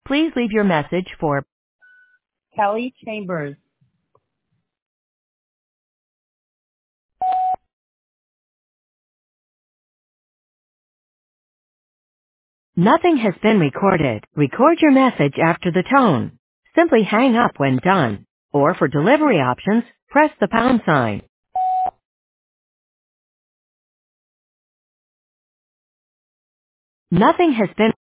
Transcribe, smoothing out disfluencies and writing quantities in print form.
Please leave your message for Kelly Chambers. Nothing has been recorded. Record your message after the tone. Simply hang up when done. Or for delivery options, press the pound sign. Nothing has been